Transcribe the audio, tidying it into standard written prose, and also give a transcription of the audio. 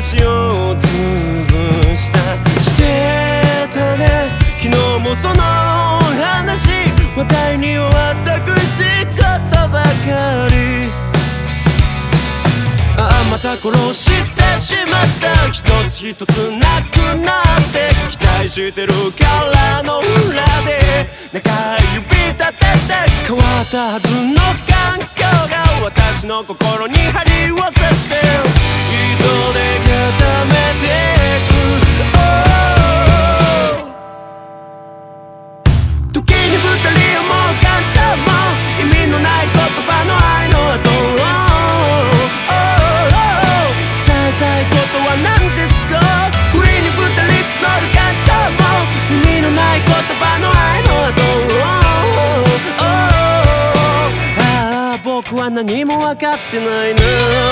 しを潰してたね。昨日もその話話題に終わった苦しいことばかり。また殺してしまった。一つ一つなくなって期待してるからの裏で中指立てて変わったはずの環境が私の心に針を刺して糸で固めてく。時に二人をもう感情も意味のない言葉の愛の後伝えたいことは何ですか。不意に二人募る感情も意味のない言葉の愛の後僕は何も分かってないな。